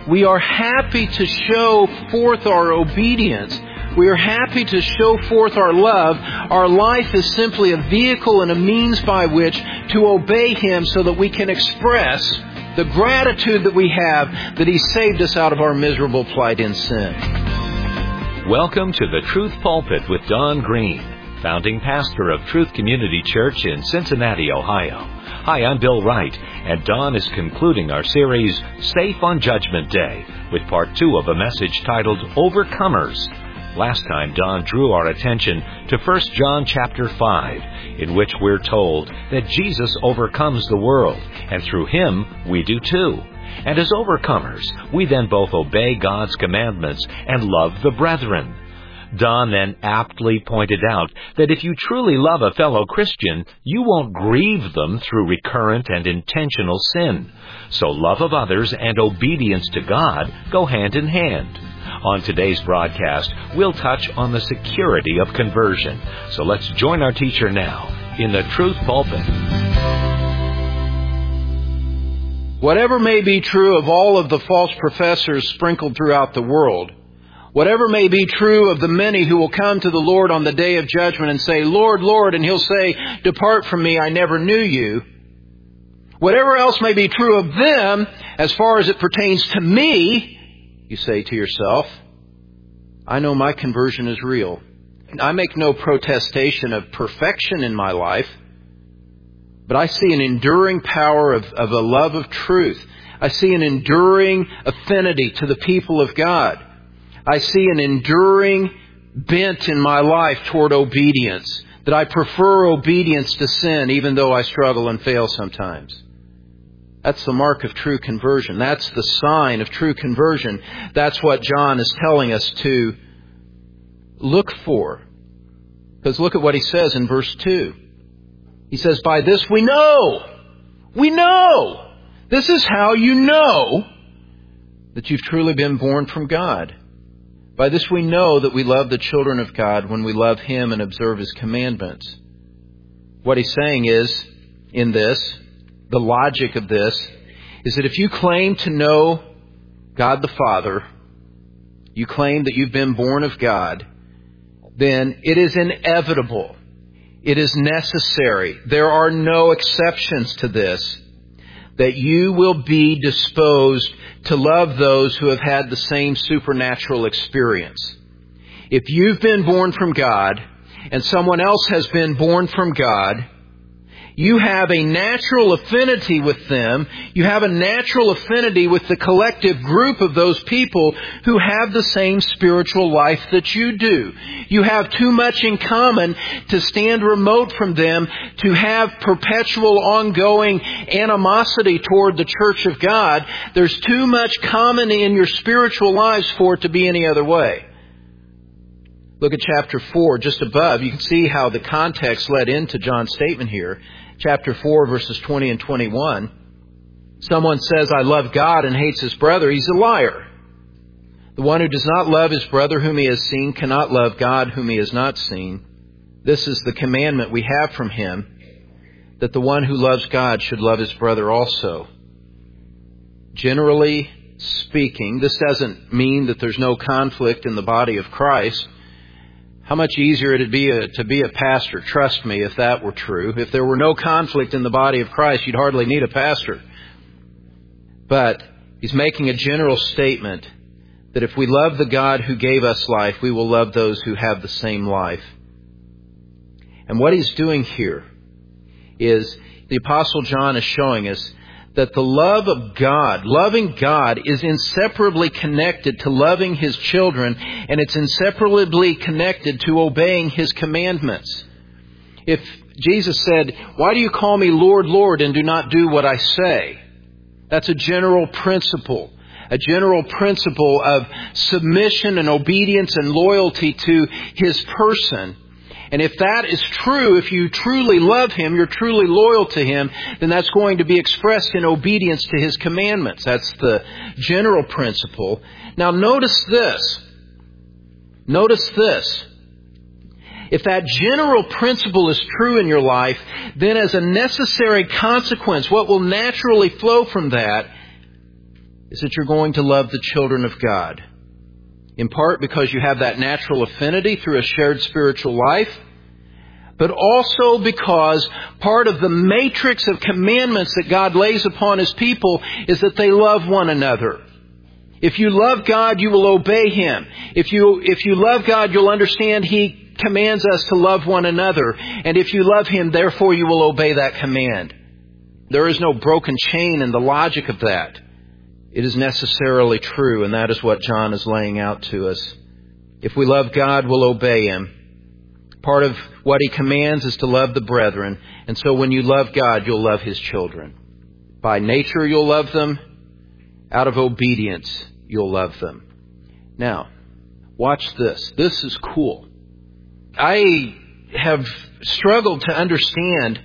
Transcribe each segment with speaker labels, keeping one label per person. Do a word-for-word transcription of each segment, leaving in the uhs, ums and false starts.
Speaker 1: We are happy to show forth our obedience. We are happy to show forth our love. Our life is simply a vehicle and a means by which to obey Him so that we can express the gratitude that we have that He saved us out of our miserable plight in sin.
Speaker 2: Welcome to the Truth Pulpit with Don Green, founding pastor of Truth Community Church in Cincinnati, Ohio. Hi, I'm Bill Wright, and Don is concluding our series, Safe on Judgment Day, with part two of a message titled Overcomers. Last time, Don drew our attention to First John chapter five, in which we're told that Jesus overcomes the world, and through Him, we do too. And as overcomers, we then both obey God's commandments and love the brethren. Don then aptly pointed out that if you truly love a fellow Christian, you won't grieve them through recurrent and intentional sin. So love of others and obedience to God go hand in hand. On today's broadcast, we'll touch on the security of conversion. So let's join our teacher now in the Truth Pulpit.
Speaker 1: Whatever may be true of all of the false professors sprinkled throughout the world, whatever may be true of the many who will come to the Lord on the day of judgment and say, Lord, Lord, and He'll say, depart from me, I never knew you. Whatever else may be true of them, as far as it pertains to me, you say to yourself, I know my conversion is real. I make no protestation of perfection in my life, but I see an enduring power of, of a love of truth. I see an enduring affinity to the people of God. I see an enduring bent in my life toward obedience, that I prefer obedience to sin, even though I struggle and fail sometimes. That's the mark of true conversion. That's the sign of true conversion. That's what John is telling us to look for. Because look at what he says in verse two. He says, by this we know. We know. This is how you know that you've truly been born from God. By this we know that we love the children of God when we love Him and observe His commandments. What he's saying is, in this, the logic of this, is that if you claim to know God the Father, you claim that you've been born of God, then it is inevitable. It is necessary. There are no exceptions to this, that you will be disposed to love those who have had the same supernatural experience. If you've been born from God and someone else has been born from God, you have a natural affinity with them. You have a natural affinity with the collective group of those people who have the same spiritual life that you do. You have too much in common to stand remote from them, to have perpetual ongoing animosity toward the church of God. There's too much common in your spiritual lives for it to be any other way. Look at chapter four, just above. You can see how the context led into John's statement here. Chapter four, verses twenty and twenty-one. Someone says, I love God and hates his brother. He's a liar. The one who does not love his brother whom he has seen cannot love God whom he has not seen. This is the commandment we have from Him, that the one who loves God should love his brother also. Generally speaking, this doesn't mean that there's no conflict in the body of Christ. How much easier it'd be a, to be a pastor, trust me, if that were true. If there were no conflict in the body of Christ, you'd hardly need a pastor. But he's making a general statement that if we love the God who gave us life, we will love those who have the same life. And what he's doing here is the Apostle John is showing us that the love of God, loving God, is inseparably connected to loving His children, and it's inseparably connected to obeying His commandments. If Jesus said, why do you call me Lord, Lord, and do not do what I say? That's a general principle. A general principle of submission and obedience and loyalty to His person. And if that is true, if you truly love Him, you're truly loyal to Him, then that's going to be expressed in obedience to His commandments. That's the general principle. Now notice this. Notice this. If that general principle is true in your life, then as a necessary consequence, what will naturally flow from that is that you're going to love the children of God. In part because you have that natural affinity through a shared spiritual life, but also because part of the matrix of commandments that God lays upon His people is that they love one another. If you love God, you will obey Him. If you, if you love God, you'll understand He commands us to love one another. And if you love Him, therefore you will obey that command. There is no broken chain in the logic of that. It is necessarily true, and that is what John is laying out to us. If we love God, we'll obey Him. Part of what He commands is to love the brethren. And so when you love God, you'll love His children. By nature, you'll love them. Out of obedience, you'll love them. Now, watch this. This is cool. I have struggled to understand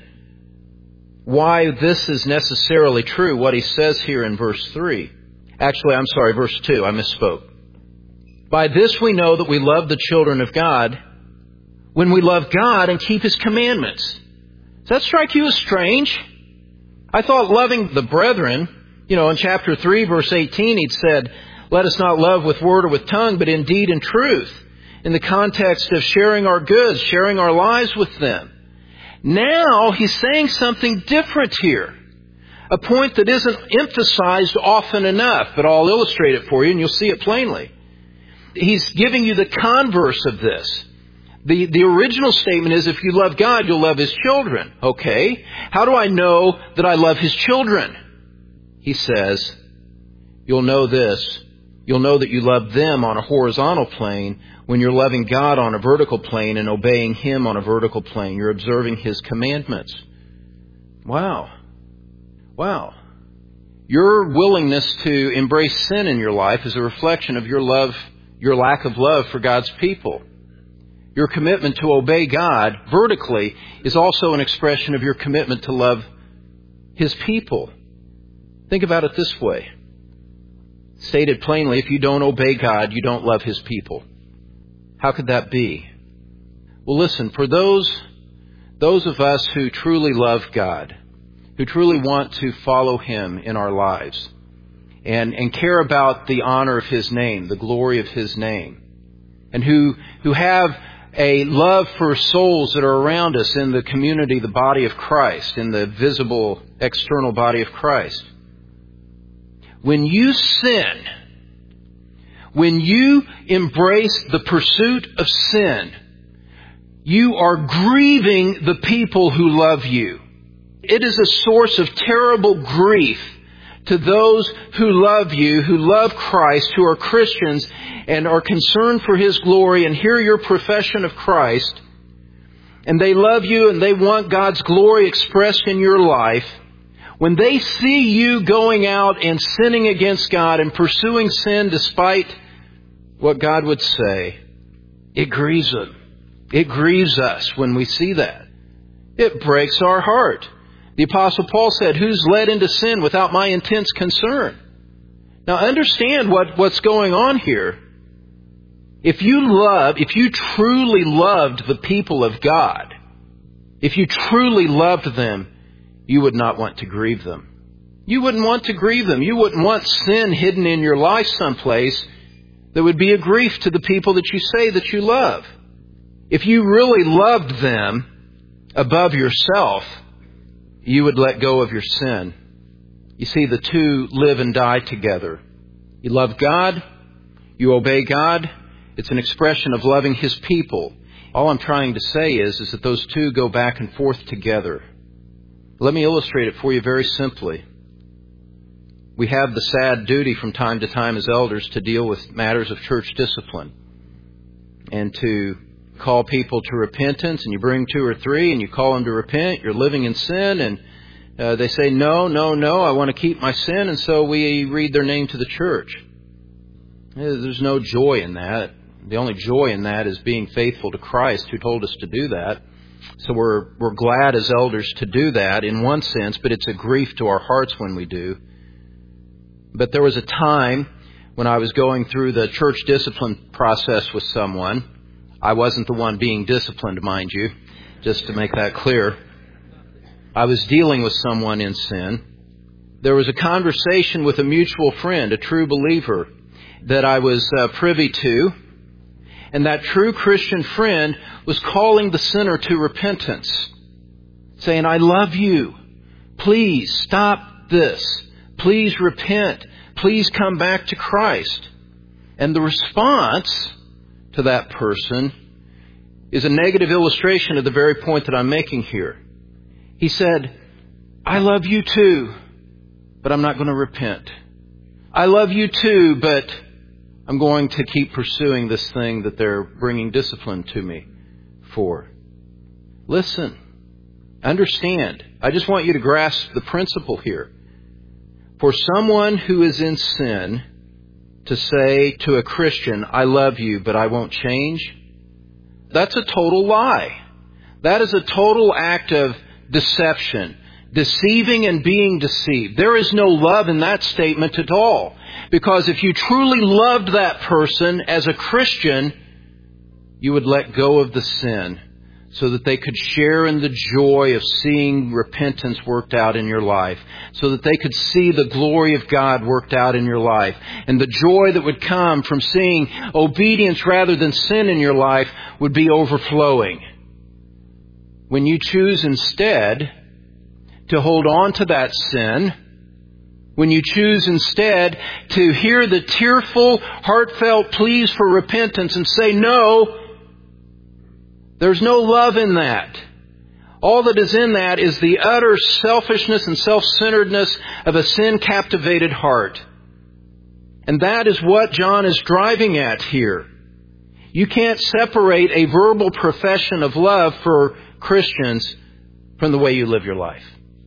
Speaker 1: why this is necessarily true, what he says here in verse three. Actually, I'm sorry, verse two. I misspoke. By this we know that we love the children of God when we love God and keep His commandments. Does that strike you as strange? I thought loving the brethren, you know, in chapter three, verse eighteen, he'd said, let us not love with word or with tongue, but in deed and truth, in the context of sharing our goods, sharing our lives with them. Now he's saying something different here. A point that isn't emphasized often enough, but I'll illustrate it for you and you'll see it plainly. He's giving you the converse of this. The, the original statement is, if you love God, you'll love His children. Okay. How do I know that I love His children? He says, you'll know this. You'll know that you love them on a horizontal plane when you're loving God on a vertical plane and obeying Him on a vertical plane. You're observing His commandments. Wow. Wow. Your willingness to embrace sin in your life is a reflection of your love, your lack of love for God's people. Your commitment to obey God vertically is also an expression of your commitment to love His people. Think about it this way. Stated plainly, if you don't obey God, you don't love His people. How could that be? Well, listen, for those, those of us who truly love God, who truly want to follow Him in our lives, and, and care about the honor of His name, the glory of His name, and who, who have a love for souls that are around us in the community, the body of Christ, in the visible external body of Christ. When you sin, when you embrace the pursuit of sin, you are grieving the people who love you. It is a source of terrible grief to those who love you, who love Christ, who are Christians and are concerned for His glory and hear your profession of Christ, and they love you and they want God's glory expressed in your life. When they see you going out and sinning against God and pursuing sin despite what God would say, it grieves them. It grieves us when we see that. It breaks our heart. The Apostle Paul said, who's led into sin without my intense concern? Now understand what, what's going on here. If you love, if you truly loved the people of God, if you truly loved them, you would not want to grieve them. You wouldn't want to grieve them. You wouldn't want sin hidden in your life someplace that would be a grief to the people that you say that you love. If you really loved them above yourself, you would let go of your sin. You see, the two live and die together. You love God, you obey God. It's an expression of loving His people. All I'm trying to say is, is that those two go back and forth together. Let me illustrate it for you very simply. We have the sad duty from time to time as elders to deal with matters of church discipline and to call people to repentance, and you bring two or three and you call them to repent. You're living in sin, and uh, they say, no, no, no, I want to keep my sin, and so we read their name to the church. There's no joy in that. The only joy in that is being faithful to Christ, who told us to do that. So we're we're glad as elders to do that in one sense, but it's a grief to our hearts when we do. But there was a time when I was going through the church discipline process with someone. I wasn't the one being disciplined, mind you, just to make that clear. I was dealing with someone in sin, there was a conversation with a mutual friend, a true believer, that I was uh, privy to. And that true Christian friend was calling the sinner to repentance, saying, I love you. Please stop this. Please repent. Please come back to Christ. And the response to that person is a negative illustration of the very point that I'm making here. He said, I love you too, but I'm not going to repent. I love you too, but I'm going to keep pursuing this thing that they're bringing discipline to me for. Listen, understand. I just want you to grasp the principle here. For someone who is in sin to say to a Christian, I love you, but I won't change, that's a total lie. That is a total act of deception, deceiving and being deceived. There is no love in that statement at all. Because if you truly loved that person as a Christian, you would let go of the sin so that they could share in the joy of seeing repentance worked out in your life, so that they could see the glory of God worked out in your life, and the joy that would come from seeing obedience rather than sin in your life would be overflowing. When you choose instead to hold on to that sin, when you choose instead to hear the tearful, heartfelt pleas for repentance and say, no, there's no love in that. All that is in that is the utter selfishness and self-centeredness of a sin-captivated heart. And that is what John is driving at here. You can't separate a verbal profession of love for Christians from the way you live your life.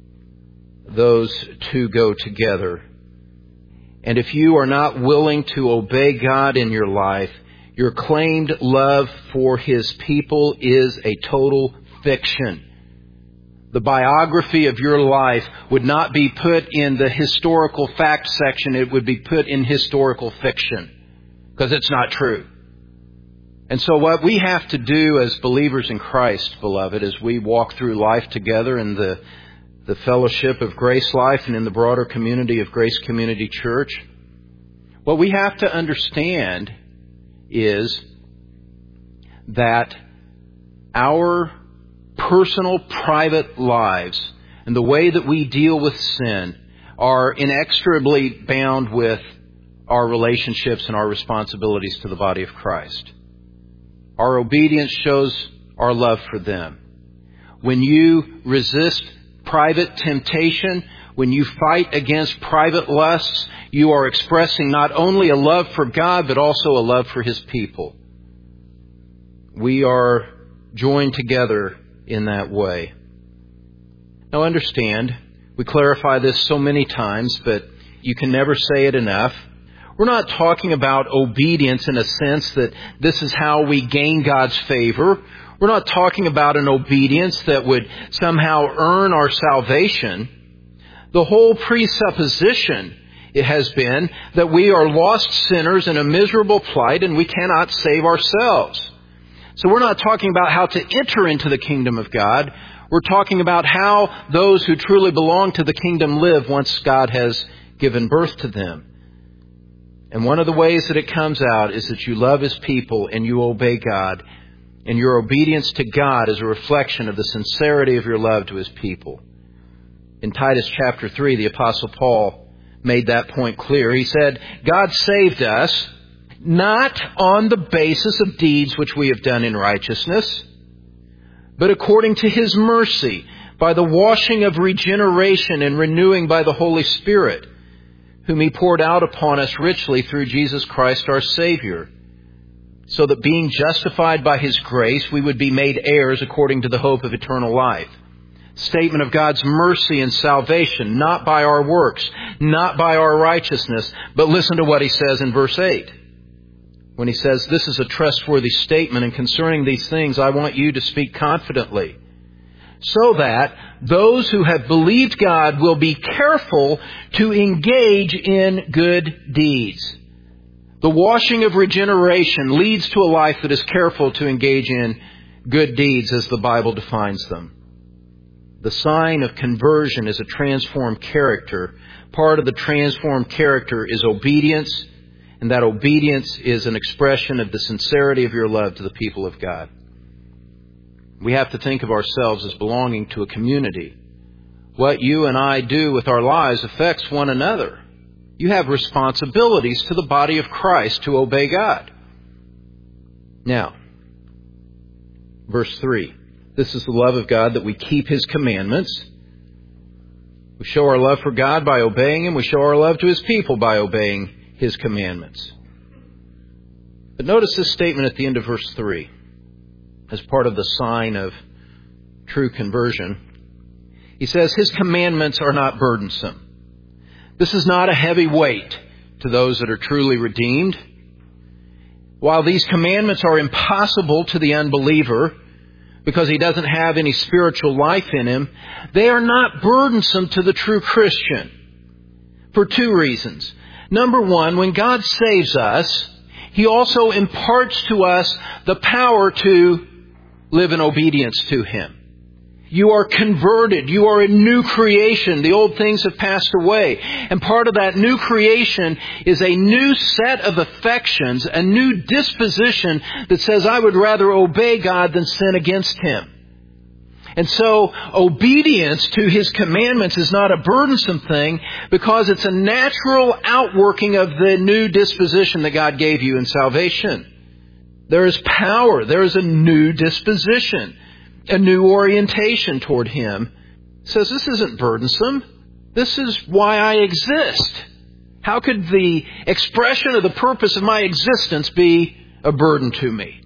Speaker 1: Those two go together. And if you are not willing to obey God in your life, your claimed love for His people is a total fiction. The biography of your life would not be put in the historical fact section. It would be put in historical fiction, because it's not true. And so what we have to do as believers in Christ, beloved, as we walk through life together in the, the fellowship of Grace Life and in the broader community of Grace Community Church, what we have to understand is that our personal, private lives and the way that we deal with sin are inextricably bound with our relationships and our responsibilities to the body of Christ. Our obedience shows our love for them. When you resist private temptation, when you fight against private lusts, you are expressing not only a love for God, but also a love for His people. We are joined together in that way. Now understand, we clarify this so many times, but you can never say it enough. We're not talking about obedience in a sense that this is how we gain God's favor. We're not talking about an obedience that would somehow earn our salvation. The whole presupposition it has been that we are lost sinners in a miserable plight and we cannot save ourselves. So we're not talking about how to enter into the kingdom of God. We're talking about how those who truly belong to the kingdom live once God has given birth to them. And one of the ways that it comes out is that you love His people and you obey God. And your obedience to God is a reflection of the sincerity of your love to His people. In Titus chapter three, the Apostle Paul made that point clear. He said, God saved us not on the basis of deeds which we have done in righteousness, but according to His mercy, by the washing of regeneration and renewing by the Holy Spirit, whom He poured out upon us richly through Jesus Christ our Savior, so that being justified by His grace, we would be made heirs according to the hope of eternal life. Statement of God's mercy and salvation, not by our works, not by our righteousness, but listen to what He says in verse eight. When He says, this is a trustworthy statement, and concerning these things I want you to speak confidently, so that those who have believed God will be careful to engage in good deeds. The washing of regeneration leads to a life that is careful to engage in good deeds as the Bible defines them. The sign of conversion is a transformed character. Part of the transformed character is obedience, and that obedience is an expression of the sincerity of your love to the people of God. We have to think of ourselves as belonging to a community. What you and I do with our lives affects one another. You have responsibilities to the body of Christ to obey God. Now, verse three. This is the love of God, that we keep His commandments. We show our love for God by obeying Him. We show our love to His people by obeying His commandments. But notice this statement at the end of verse three as part of the sign of true conversion. He says, His commandments are not burdensome. This is not a heavy weight to those that are truly redeemed. While these commandments are impossible to the unbeliever, because he doesn't have any spiritual life in him, they are not burdensome to the true Christian. For two reasons. Number one, when God saves us, He also imparts to us the power to live in obedience to Him. You are converted. You are a new creation. The old things have passed away. And part of that new creation is a new set of affections, a new disposition that says, I would rather obey God than sin against Him. And so obedience to His commandments is not a burdensome thing because it's a natural outworking of the new disposition that God gave you in salvation. There is power. There is a new disposition. A new orientation toward Him. It says this isn't burdensome. This is why I exist. How could the expression of the purpose of my existence be a burden to me?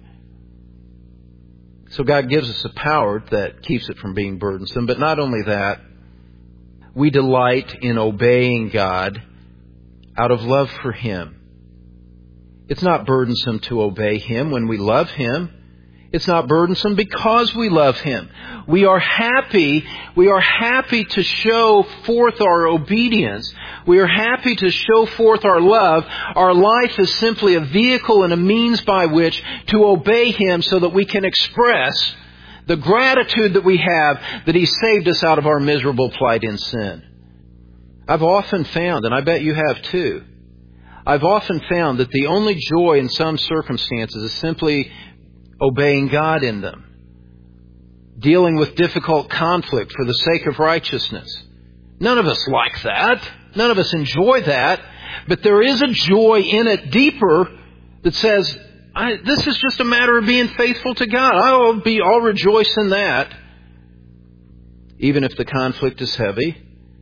Speaker 1: So God gives us a power that keeps it from being burdensome. But not only that, we delight in obeying God out of love for Him. It's not burdensome to obey Him when we love Him. It's not burdensome because we love Him. We are happy, we are happy to show forth our obedience. We are happy to show forth our love. Our life is simply a vehicle and a means by which to obey Him so that we can express the gratitude that we have that He saved us out of our miserable plight in sin. I've often found, and I bet you have too, I've often found that the only joy in some circumstances is simply obeying God in them. Dealing with difficult conflict for the sake of righteousness. None of us like that. None of us enjoy that. But there is a joy in it deeper that says, I, this is just a matter of being faithful to God. I'll be, I'll rejoice in that. Even if the conflict is heavy.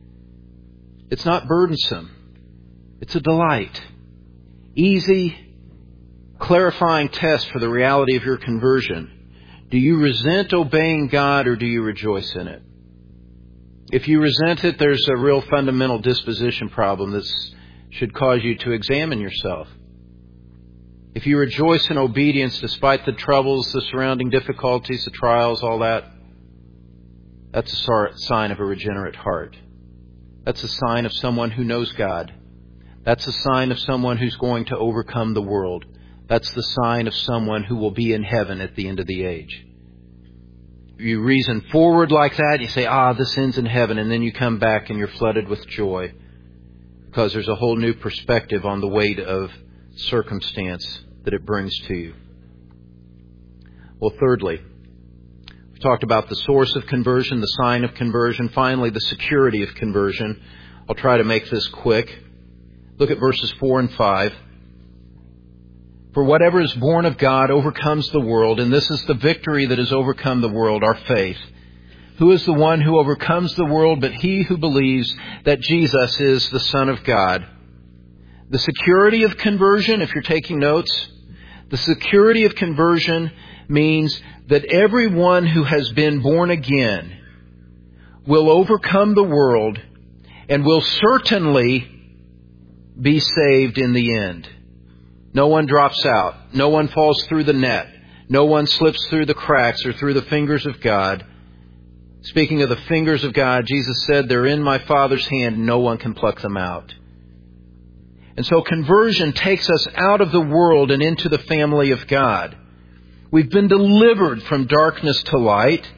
Speaker 1: It's not burdensome. It's a delight. Easy, clarifying test for the reality of your conversion. Do you resent obeying God or do you rejoice in it? If you resent it, there's a real fundamental disposition problem that should cause you to examine yourself. If you rejoice in obedience despite the troubles, the surrounding difficulties, the trials, all that, that's a sign of a regenerate heart. That's a sign of someone who knows God. That's a sign of someone who's going to overcome the world. That's the sign of someone who will be in heaven at the end of the age. You reason forward like that, you say, ah, this ends in heaven, and then you come back and you're flooded with joy because there's a whole new perspective on the weight of circumstance that it brings to you. Well, thirdly, we've talked about the source of conversion, the sign of conversion, finally the security of conversion. I'll try to make this quick. Look at verses four and five. For whatever is born of God overcomes the world, and this is the victory that has overcome the world, our faith. Who is the one who overcomes the world but he who believes that Jesus is the Son of God? The security of conversion, if you're taking notes, the security of conversion means that everyone who has been born again will overcome the world and will certainly be saved in the end. No one drops out. No one falls through the net. No one slips through the cracks or through the fingers of God. Speaking of the fingers of God, Jesus said, they're in my Father's hand and no one can pluck them out. And so conversion takes us out of the world and into the family of God. We've been delivered from darkness to light,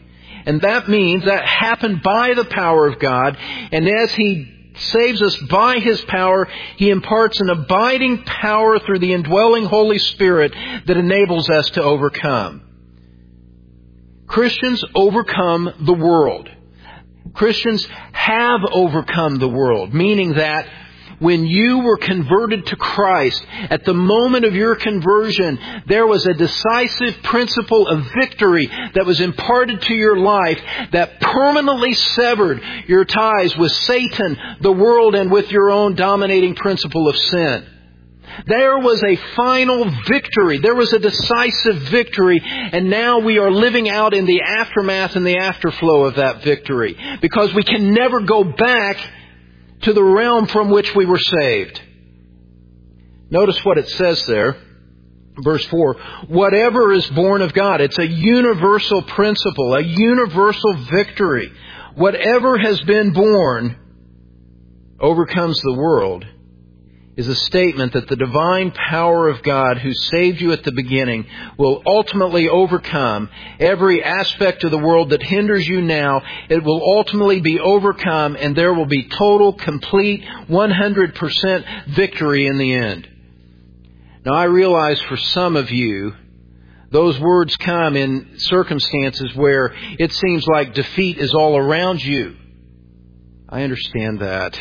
Speaker 1: And that means that happened by the power of God. And as He saves us by His power, He imparts an abiding power through the indwelling Holy Spirit that enables us to overcome. Christians overcome the world. Christians have overcome the world, meaning that when you were converted to Christ, at the moment of your conversion, there was a decisive principle of victory that was imparted to your life that permanently severed your ties with Satan, the world, and with your own dominating principle of sin. There was a final victory. There was a decisive victory. And now we are living out in the aftermath and the afterflow of that victory. Because we can never go back to the realm from which we were saved. Notice what it says there. Verse four. Whatever is born of God. It's a universal principle. A universal victory. Whatever has been born overcomes the world. Is a statement that the divine power of God who saved you at the beginning will ultimately overcome every aspect of the world that hinders you now. It will ultimately be overcome, and there will be total, complete, one hundred percent victory in the end. Now, I realize for some of you, those words come in circumstances where it seems like defeat is all around you. I understand that.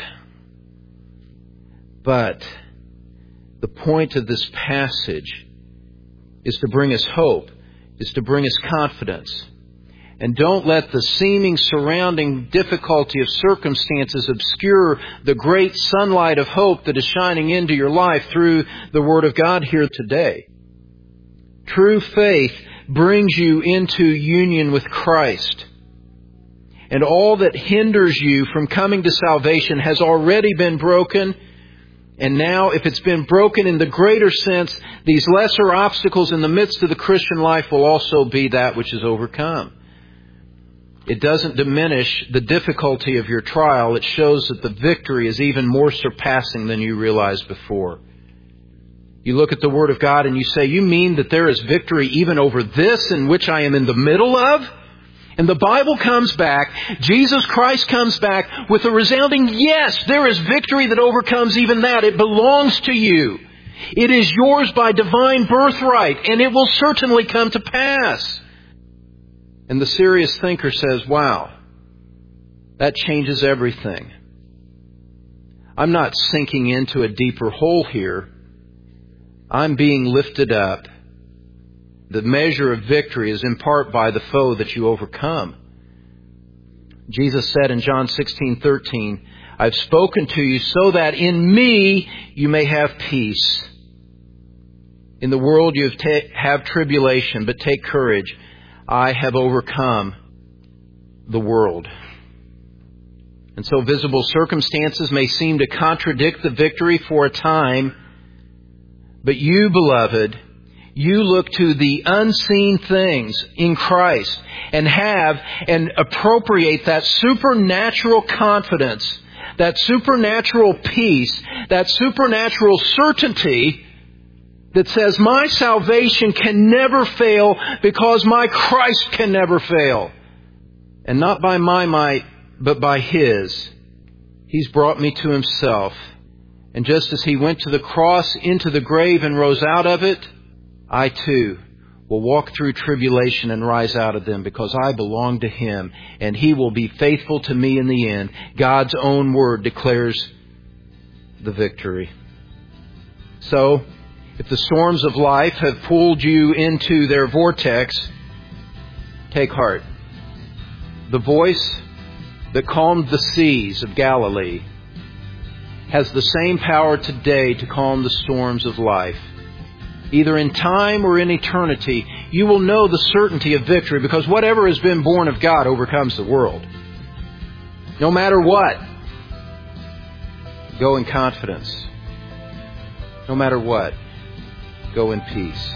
Speaker 1: But the point of this passage is to bring us hope, is to bring us confidence. And don't let the seeming surrounding difficulty of circumstances obscure the great sunlight of hope that is shining into your life through the Word of God here today. True faith brings you into union with Christ. And all that hinders you from coming to salvation has already been broken. And now, if it's been broken in the greater sense, these lesser obstacles in the midst of the Christian life will also be that which is overcome. It doesn't diminish the difficulty of your trial. It shows that the victory is even more surpassing than you realized before. You look at the Word of God and you say, you mean that there is victory even over this in which I am in the middle of? And the Bible comes back, Jesus Christ comes back with a resounding yes, there is victory that overcomes even that. It belongs to you. It is yours by divine birthright, and it will certainly come to pass. And the serious thinker says, wow, that changes everything. I'm not sinking into a deeper hole here. I'm being lifted up. The measure of victory is in part by the foe that you overcome. Jesus said in John sixteen thirteen, I've spoken to you so that in me you may have peace. In the world you have, ta- have tribulation, but take courage. I have overcome the world. And so visible circumstances may seem to contradict the victory for a time, but you, beloved, you look to the unseen things in Christ and have and appropriate that supernatural confidence, that supernatural peace, that supernatural certainty that says my salvation can never fail because my Christ can never fail. And not by my might, but by His. He's brought me to Himself. And just as He went to the cross, into the grave, and rose out of it, I too will walk through tribulation and rise out of them because I belong to Him, and He will be faithful to me in the end. God's own Word declares the victory. So, if the storms of life have pulled you into their vortex, take heart. The voice that calmed the seas of Galilee has the same power today to calm the storms of life. Either in time or in eternity, you will know the certainty of victory because whatever has been born of God overcomes the world. No matter what, go in confidence. No matter what, go in peace.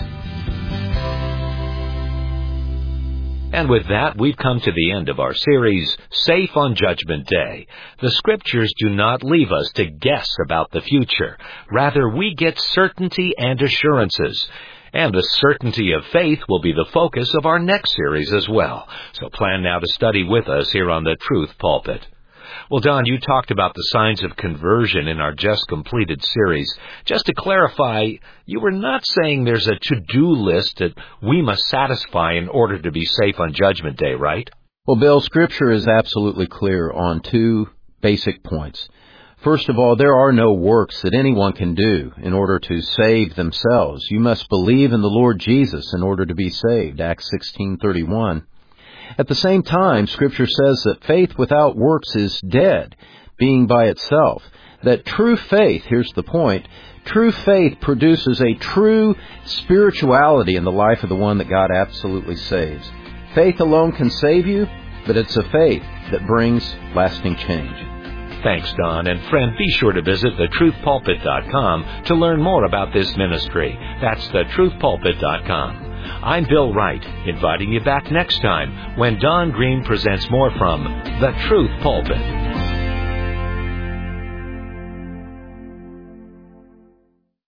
Speaker 2: And with that, we've come to the end of our series, Safe on Judgment Day. The Scriptures do not leave us to guess about the future. Rather, we get certainty and assurances. And the certainty of faith will be the focus of our next series as well. So plan now to study with us here on the Truth Pulpit. Well, Don, you talked about the signs of conversion in our just completed series. Just to clarify, you were not saying there's a to-do list that we must satisfy in order to be safe on Judgment Day, right?
Speaker 1: Well, Bill, Scripture is absolutely clear on two basic points. First of all, there are no works that anyone can do in order to save themselves. You must believe in the Lord Jesus in order to be saved, Acts sixteen thirty-one. At the same time, Scripture says that faith without works is dead, being by itself. That true faith, here's the point, true faith produces a true spirituality in the life of the one that God absolutely saves. Faith alone can save you, but it's a faith that brings lasting change.
Speaker 2: Thanks, Don. And friend, be sure to visit the truth pulpit dot com to learn more about this ministry. That's the truth pulpit dot com. I'm Bill Wright, inviting you back next time when Don Green presents more from The Truth Pulpit.